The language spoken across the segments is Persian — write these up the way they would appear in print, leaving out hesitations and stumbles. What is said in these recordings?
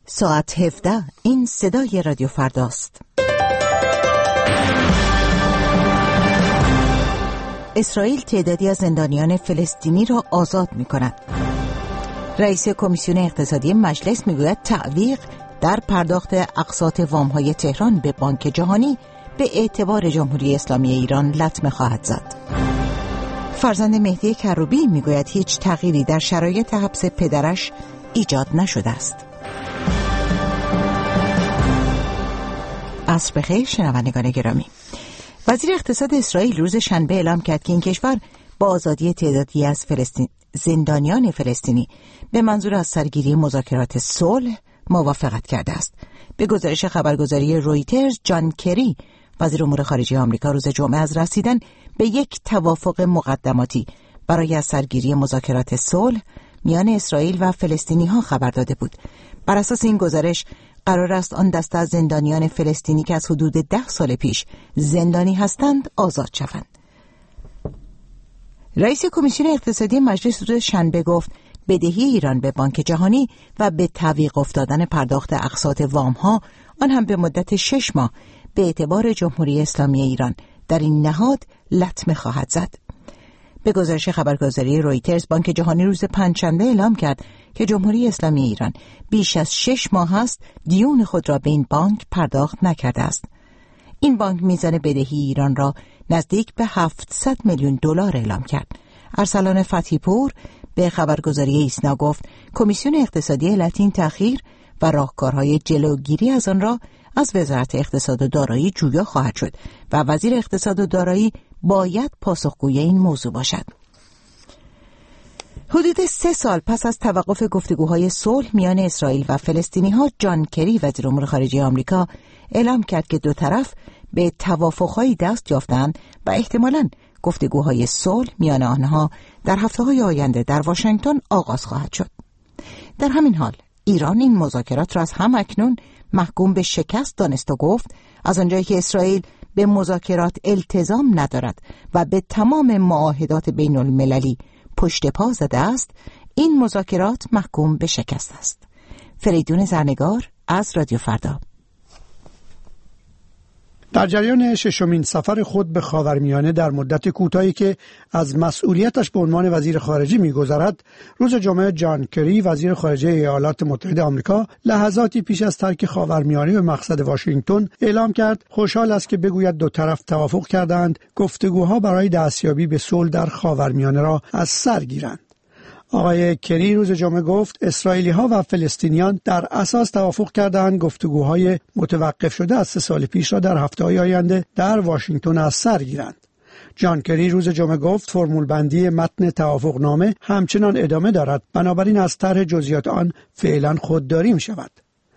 ساعت 17 این صدای رادیو فرداست. اسرائیل تعدادی از زندانیان فلسطینی را آزاد می‌کند. رئیس کمیسیون اقتصادی مجلس میگوید تعویق در پرداخت اقساط وام‌های تهران به بانک جهانی به اعتبار جمهوری اسلامی ایران لطمه خواهد زد. فرزند مهدی کروبی میگوید هیچ تغییری در شرایط حبس پدرش ایجاد نشده است. عصر بخیر شنوندگان گرامی. وزیر اقتصاد اسرائیل روز شنبه اعلام کرد که این کشور با آزادی تعدادی از زندانیان فلسطینی به منظور از سرگیری مذاکرات صلح موافقت کرده است. به گزارش خبرگزاری رویترز، جان کری وزیر امور خارجه آمریکا روز جمعه از رسیدن به یک توافق مقدماتی برای از سرگیری مذاکرات صلح میان اسرائیل و فلسطینی‌ها خبر داده بود. بر اساس این گزارش قرار است آن دسته از زندانیان فلسطینی که از حدود 10 سال پیش زندانی هستند آزاد شوند. رئیس کمیسیون اقتصادی مجلس روز شنبه گفت بدهی ایران به بانک جهانی و به تعویق افتادن پرداخت اقساط وام‌ها، آن هم به مدت 6 ماه، به اعتبار جمهوری اسلامی ایران در این نهاد لطمه خواهد زد. به گزارش خبرگزاری رویترز، بانک جهانی روز پنجشنبه اعلام کرد که جمهوری اسلامی ایران بیش از 6 ماه است دیون خود را به این بانک پرداخت نکرده است. این بانک میزان بدهی ایران را نزدیک به 700 میلیون دلار اعلام کرد. ارسلان فتحی پور به خبرگزاری ایسنا گفت کمیسیون اقتصادی علت این تأخیر و راهکارهای جلوگیری از آن را از وزارت اقتصاد و دارایی جویا خواهد شد و وزیر اقتصاد و دارایی باید پاسخگوی این موضوع باشد. حدود 3 سال پس از توقف گفتگوهای صلح میان اسرائیل و فلسطینی‌ها، جان کری وزیر امور خارجه آمریکا اعلام کرد که دو طرف به توافق‌هایی دست یافتند و احتمالاً گفتگوهای صلح میان آنها در هفته‌های آینده در واشنگتن آغاز خواهد شد. در همین حال ایران این مذاکرات را از هم‌اکنون محکوم به شکست دانست و گفت از آنجایی که اسرائیل به مذاکرات التزام ندارد و به تمام معاهدات بین المللی پشت پا زده است، این مذاکرات محکوم به شکست است. فریدون زرنگار از رادیو فردا. در جریان 6مین سفر خود به خاورمیانه در مدت کوتاهی که از مسئولیتش به عنوان وزیر خارجه می‌گذرد، روز جمعه جان کری وزیر خارجه ایالات متحده آمریکا لحظاتی پیش از ترک خاورمیانه به مقصد واشنگتن اعلام کرد خوشحال است که بگوید دو طرف توافق کردند گفتگوها برای دستیابی به صلح در خاورمیانه را از سر گیرند. آقای کری روز جمعه گفت اسرائیلی‌ها و فلسطینیان در اساس توافق کردند گفتگوهای متوقف شده از 3 سال پیش را در هفته‌های آینده در واشنگتن از سر گیرند. جان کری روز جمعه گفت فرمول بندی متن توافقنامه همچنان ادامه دارد، بنابراین از طرح جزئیات آن فعلا خودداری می‌شود.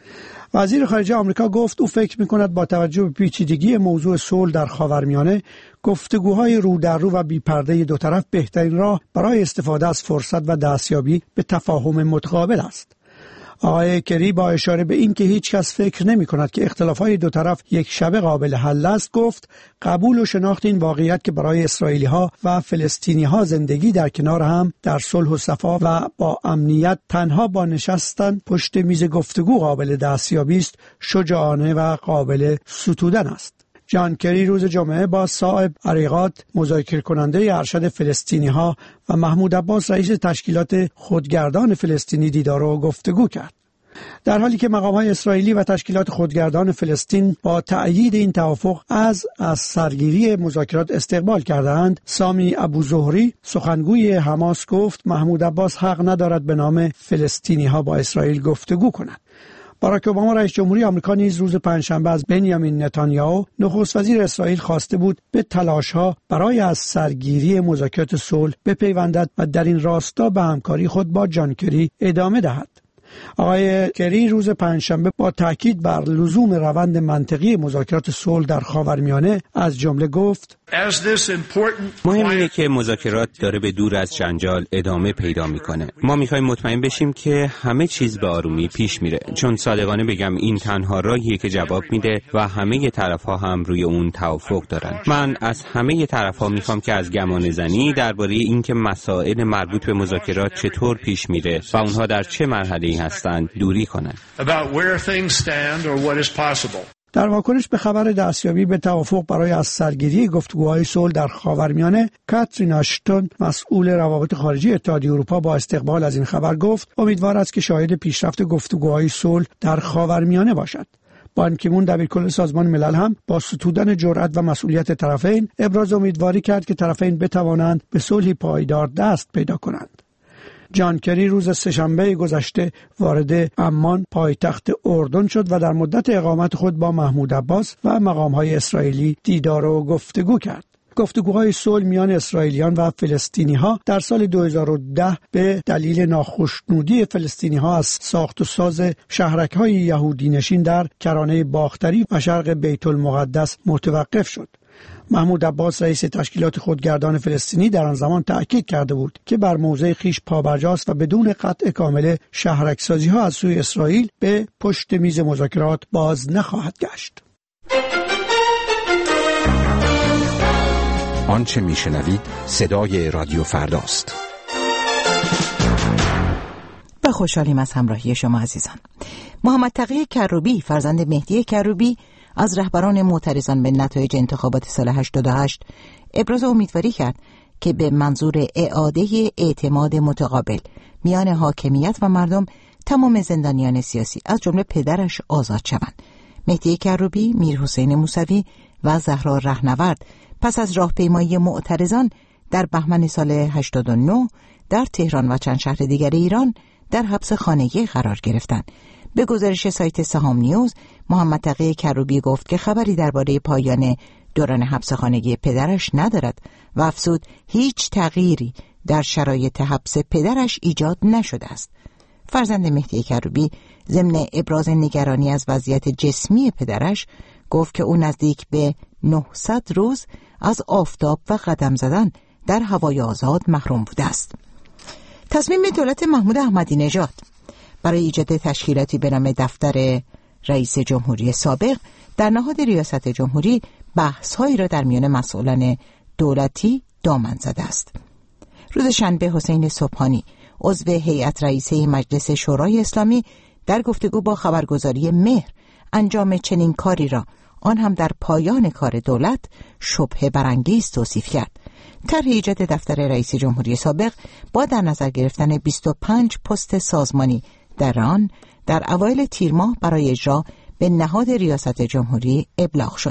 وزیر خارجه آمریکا گفت او فکر می‌کند با توجه به پیچیدگی موضوع صلح در خاورمیانه، گفتگوهای رو در رو و بی‌پرده دو طرف بهترین راه برای استفاده از فرصت و دستیابی به تفاهم متقابل است. آقای کری با اشاره به این که هیچ کس فکر نمی‌کند که اختلافات دو طرف یک شبه قابل حل است، گفت قبول و شناخت این واقعیت که برای اسرائیلی‌ها و فلسطینی‌ها زندگی در کنار هم در صلح و صفا و با امنیت تنها با نشستن پشت میز گفتگو قابل دستیابی است، شجاعانه و قابل ستودن است. جان کری روز جمعه با صاحب عریقات مذاکره کننده ارشد فلسطینی‌ها و محمود عباس رئیس تشکیلات خودگردان فلسطینی دیدار و گفتگو کرد. در حالی که مقام‌های اسرائیلی و تشکیلات خودگردان فلسطین با تأیید این توافق از سرگیری مذاکرات استقبال کردند، سامی ابوزهری سخنگوی حماس گفت محمود عباس حق ندارد به نام فلسطینی‌ها با اسرائیل گفتگو کند. باراک اوباما رئیس جمهوری آمریکا نیز روز پنجشنبه از بنیامین نتانیاهو نخست وزیر اسرائیل خواسته بود به تلاش‌ها برای از سرگیری مذاکرات صلح بپیوندد و در این راستا به همکاری خود با جان کری ادامه دهد. آقای کری روز پنجشنبه با تاکید بر لزوم روند منطقی مذاکرات صلح در خاورمیانه از جمله گفت مهم اینه که مذاکرات داره به دور از جنجال ادامه پیدا میکنه. ما میخوایم مطمئن بشیم که همه چیز به آرومی پیش میره، چون صادقانه بگم این تنها راهیه که جواب میده و همه طرف‌ها هم روی اون توافق دارن. من از همه طرف‌ها میخوام که از گمان زنی درباره اینکه مسائل مربوط به مذاکرات چطور پیش میره و اونها در چه مرحله‌ای هستند دوری کنند. در واکنش به خبر دستیابی به توافق برای از سرگیری گفتگوهای صلح در خاورمیانه، کاترین آشتون مسئول روابط خارجی اتحادیه اروپا با استقبال از این خبر گفت امیدوار است که شاهد پیشرفت گفتگوهای صلح در خاورمیانه باشد. بان کی مون دبیرکل سازمان ملل هم با ستودن جرأت و مسئولیت طرفین ابراز امیدواری کرد که طرفین بتوانند به صلحی پایدار دست پیدا کنند. جان کری روز سه‌شنبه گذشته وارد عمان پایتخت اردن شد و در مدت اقامت خود با محمود عباس و مقام‌های اسرائیلی دیدار و گفتگو کرد. گفتگوهای صلح میان اسرائیلیان و فلسطینی‌ها در سال 2010 به دلیل ناخشنودی فلسطینی‌ها از ساخت و ساز شهرک‌های یهودی نشین در کرانه باختری و شرق بیت المقدس متوقف شد. محمود عباس رئیس تشکیلات خودگردان فلسطینی در آن زمان تأکید کرده بود که بر موضع خویش پابرجاست و بدون قطع کامل شهرک‌سازی‌ها از سوی اسرائیل به پشت میز مذاکرات باز نخواهد گشت. آنچه میشنوید صدای رادیو فرداست. و خوشحالیم از همراهی شما عزیزان. محمد تقی کروبی فرزند مهدی کروبی از رهبران معترضان به نتایج انتخابات سال 88 ابراز امیدواری کرد که به منظور اعاده اعتماد متقابل میان حاکمیت و مردم تمام زندانیان سیاسی از جمله پدرش آزاد شوند. مهدی کروبی، میرحسین موسوی و زهرا رهنورد پس از راهپیمایی معترضان در بهمن سال 89 در تهران و چند شهر دیگر ایران در حبس خانگی قرار گرفتند. به گزارش سایت سهام نیوز، محمد تقی کروبی گفت که خبری درباره پایان دوران حبس خانگی پدرش ندارد و افزود هیچ تغییری در شرایط حبس پدرش ایجاد نشده است. فرزند مهدی کروبی ضمن ابراز نگرانی از وضعیت جسمی پدرش گفت که او نزدیک به 900 روز از آفتاب و قدم زدن در هوای آزاد محروم بوده است. تصمیم دولت محمود احمدی نژاد برای ایجاد تشکیلاتی به نام دفتر رئیس جمهوری سابق در نهاد ریاست جمهوری بحث‌هایی را در میان مسئولان دولتی دامن زده است. روز شنبه حسین صبحانی عضو هیئت رئیسه مجلس شورای اسلامی در گفتگو با خبرگزاری مهر انجام چنین کاری را، آن هم در پایان کار دولت، شبهه برانگیز توصیف کرد. طرح ایجاد دفتر رئیس جمهوری سابق با در نظر گرفتن 25 پست سازمانی در آن در اوایل تیر ماه برای اجرا به نهاد ریاست جمهوری ابلاغ شد.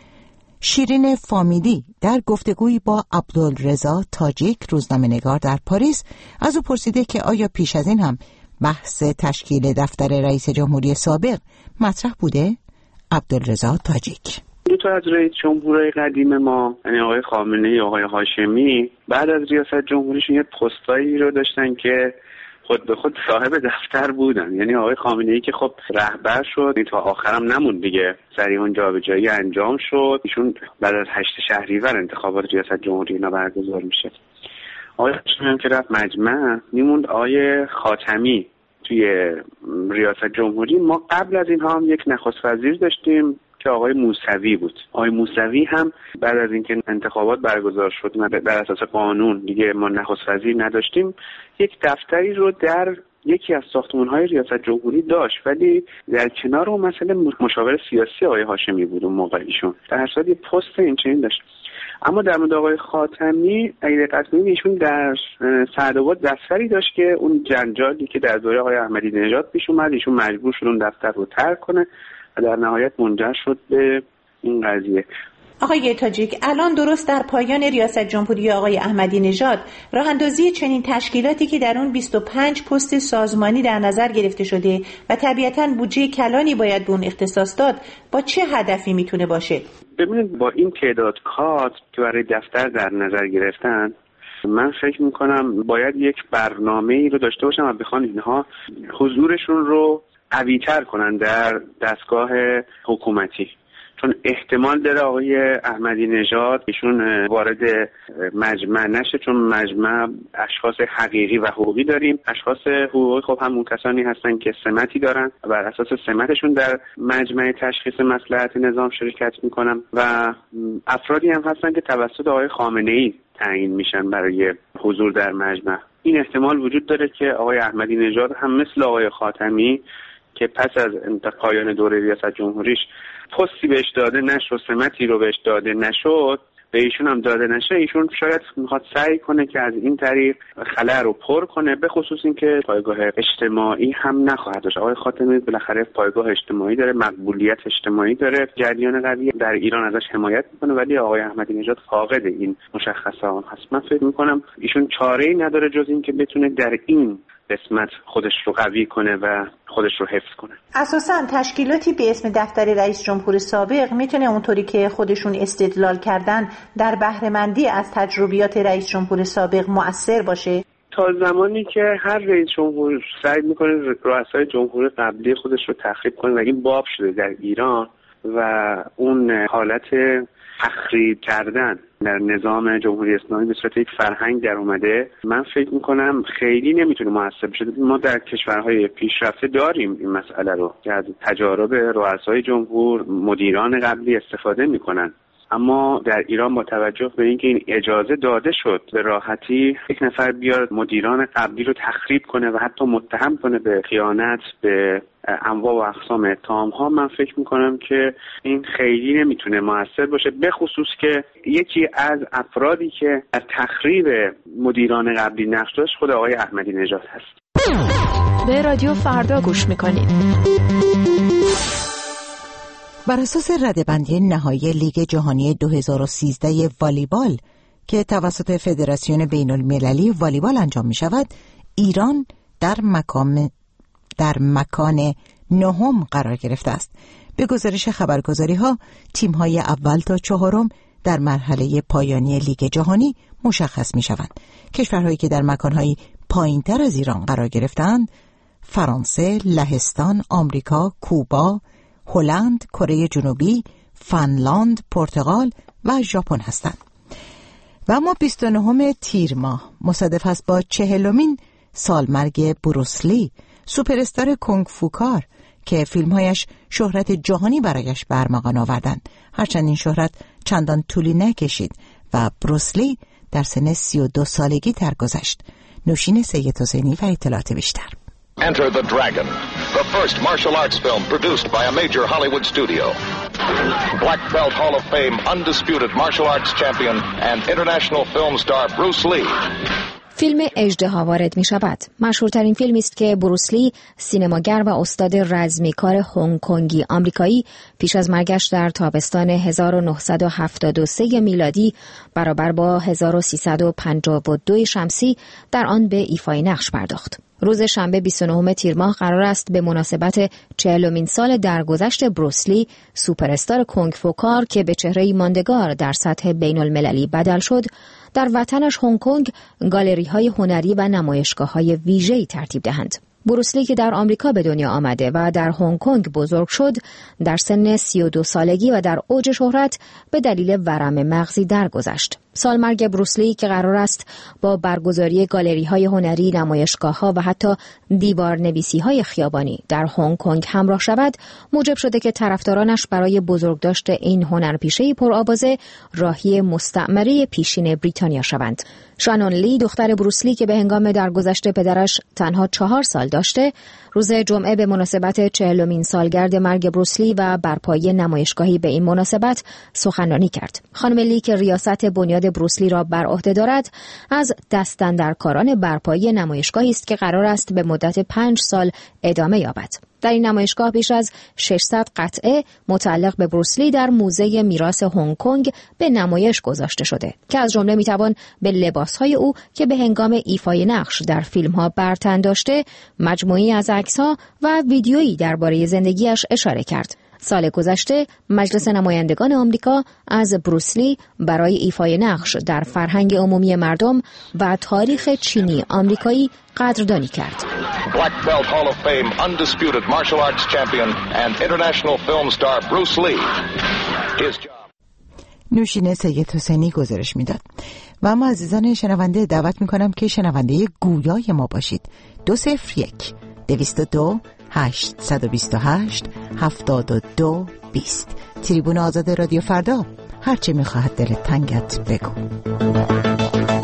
شیرین فامیلی در گفتگویی با عبدالرضا تاجیک روزنامه‌نگار در پاریس از او پرسیده که آیا پیش از این هم بحث تشکیل دفتر رئیس جمهوری سابق مطرح بوده؟ عبدالرضا تاجیک: دو تا از رئیس جمهورهای قدیم ما، یعنی آقای خامنه‌ای و آقای هاشمی، بعد از ریاست جمهوریشون یه پستایی رو داشتن که خود به خود صاحب دفتر بودن. یعنی آقای خامنه‌ای که خب رهبر شد، تا آخرم نموند دیگه، سریع اون جابجایی انجام شد. ایشون بعد از 8 شهریور انتخابات ریاست جمهوری اینا برگزار میشه. آقای هاشمی هم که رفت مجمع، میموند آقای خاتمی توی ریاست جمهوری. ما قبل از اینها هم یک نخست وزیر داشتیم که آقای موسوی بود. آقای موسوی هم بعد از اینکه انتخابات برگزار شد بر اساس قانون دیگه ما نخست وزیر نداشتیم، یک دفتری رو در یکی از ساختمان‌های ریاست جمهوری داشت، ولی در کنار اون مسئله مشاور سیاسی آقای هاشمی بود اون موقع. ایشون در هر صورت پست این چنین داشت. اما در مورد آقای خاتمی اگه دقت کنید، ایشون در سعدآباد دفتری داشت که اون جنجالی که در دوره آقای احمدی نژاد پیش اومد، ایشون مجبور شد اون دفتر رو ترک کنه و در نهایت منجر شد به این قضیه. آقای تاجیک، الان درست در پایان ریاست جمهوری آقای احمدی نژاد راه اندازی چنین تشکیلاتی که در اون 25 پست سازمانی در نظر گرفته شده و طبیعتاً بودجه کلانی باید به اون اختصاص داد، با چه هدفی میتونه باشه؟ ببینید، با این تعداد کادر که برای دفتر در نظر گرفتن، من فکر میکنم باید یک برنامه‌ای رو داشته باشن و بخوان اینها حضورشون رو قوی‌تر کنن در دستگاه حکومتی. چون احتمال داره آقای احمدی نژاد ایشون وارد مجمع نشه، چون مجمع اشخاص حقیقی و حقوقی داریم. اشخاص حقوقی خب همون کسانی هستن که سمتی دارن و بر اساس سمتشون در مجمع تشخیص مصلحت نظام شرکت میکنن و افرادی هم هستن که توسط آقای خامنه‌ای تعیین میشن برای حضور در مجمع. این احتمال وجود داره که آقای احمدی نژاد هم مثل آقای خاتمی که پس از پایان دوره ریاست جمهوریش پستی بهش داده نشد، سمتی رو بهش داده نشد، به ایشون هم داده نشه، ایشون شاید میخواد سعی کنه که از این طریق خلأ رو پر کنه، به خصوص اینکه پایگاه اجتماعی هم نخواهد داشت. آقای خاتمی بالاخره پایگاه اجتماعی داره، مقبولیت اجتماعی داره، جریان قوی در ایران ازش حمایت میکنه، ولی آقای احمدی نژاد فاقد این مشخصات هست. من فکر میکنم ایشون چاره‌ای نداره جز این که بتونه در این قسمت خودش رو قوی کنه و خودش رو حفظ کنه. اساساً تشکیلاتی به اسم دفتر رئیس جمهور سابق میتونه اونطوری که خودشون استدلال کردن در بهره‌مندی از تجربیات رئیس جمهور سابق مؤثر باشه؟ تا زمانی که هر رئیس جمهور سعی میکنه رؤسای جمهور قبلی خودش رو تخریب کنه و این باب شده در ایران و اون حالت تخریب کردن در نظام جمهوری اسلامی به صورت یک فرهنگ در اومده، من فکر میکنم خیلی نمیتونه موثر بشه. ما در کشورهای پیشرفته داریم این مسئله رو که از تجارب رؤسای جمهور مدیران قبلی استفاده میکنن، اما در ایران با توجه به اینکه این اجازه داده شد به راحتی یک نفر بیاد مدیران قبلی رو تخریب کنه و حتی متهم کنه به خیانت، به انواع و اقسام اتهام‌ها، من فکر میکنم که این خیلی نمیتونه موثر باشه، به خصوص که یکی از افرادی که در تخریب مدیران قبلی نقش داشت خود آقای احمدی نژاد هست. به رادیو فردا گوش میکنید. بر اساس رده‌بندی نهایی لیگ جهانی 2013 والیبال که توسط فدراسیون بین‌المللی والیبال انجام می شود، ایران در مکان نهم قرار گرفته است. به گزارش خبرگزاری‌ها، تیم‌های اول تا چهارم در مرحله پایانی لیگ جهانی مشخص می شوند. کشورهایی که در مکان‌های پایین‌تر از ایران قرار گرفتند، فرانسه، لهستان، آمریکا، کوبا، هلند، کره جنوبی، فنلاند، پرتغال و ژاپن هستند. و اما 29 تیر ماه مصادف است با 40مین سالمرگ بروسلی، سوپر استار کنگ فو کار که فیلمهایش شهرت جهانی برایش به ارمغان آوردند. هرچند این شهرت چندان طولی نکشید و بروسلی در سن 32 سالگی درگذشت. نوشین سید حسینی و اطلاعات بیشتر. Enter the Dragon, the first martial arts film produced by a major Hollywood studio. Black Belt Hall of Fame undisputed martial arts champion and international film star Bruce Lee. فیلم اژدها وارد می شود. مشهورترین فیلمی است که بروس لی، سینماگر و استاد رزمیکار هنگ کنگی آمریکایی، پیش از مرگش در تابستان 1973 میلادی برابر با 1352 شمسی در آن به ایفای نقش پرداخت. روز شنبه 29 تیر ماه قرار است به مناسبت 40مین سال درگذشت بروس لی، سوپر استار کنگ فو کار که به چهره‌ای ماندگار در سطح بین‌المللی بدل شد، در وطنش هنگ کنگ گالری‌های هنری و نمایشگاه‌های ویژه‌ای ترتیب دهند. بروس لی که در آمریکا به دنیا آمده و در هنگ کنگ بزرگ شد، در سن 32 سالگی و در اوج شهرت به دلیل ورم مغزی درگذشت. سالمرگ بروس لی که قرار است با برگزاری گالری‌های هنری، نمایشگاه‌ها و حتی دیوارنویسی‌های خیابانی در هنگ کنگ همراه شود، موجب شده که طرفدارانش برای بزرگداشت این هنرپیشه پرآوازه راهی مستعمره پیشین بریتانیا شوند. شانون لی، دختر بروس لی که به هنگام درگذشت پدرش تنها 4 سال داشته، روز جمعه به مناسبت 40مین سالگرد مرگ بروس لی و برپایی نمایشگاهی به این مناسبت سخنرانی کرد. خانم لی که ریاست بنیاد بروس لی را بر عهده دارد، از دستاندرکاران برپایی نمایشگاهی است که قرار است به مدت 5 سال ادامه یابد. در این نمایشگاه بیش از 600 قطعه متعلق به بروس لی در موزه میراث هنگ کنگ به نمایش گذاشته شده که از جمله میتوان به لباسهای او که به هنگام ایفای نقش در فیلم‌ها بر تن داشته، مجموعی از عکس‌ها و ویدیویی درباره زندگیش اشاره کرد. سال گذشته مجلس نمایندگان آمریکا از بروس لی برای ایفای نقش در فرهنگ عمومی مردم و تاریخ چینی آمریکایی قدردانی کرد. Black Belt Hall of Fame undisputed martial arts champion and international film star Bruce Lee. نوشین سید حسینی گزارش میداد. و اما عزیزان شنونده دعوت میکنم که شنونده گویای ما باشید. 201 222 828 72 20. تریبون آزاد رادیو فردا، هرچه میخواهد دلت تنگت بگو.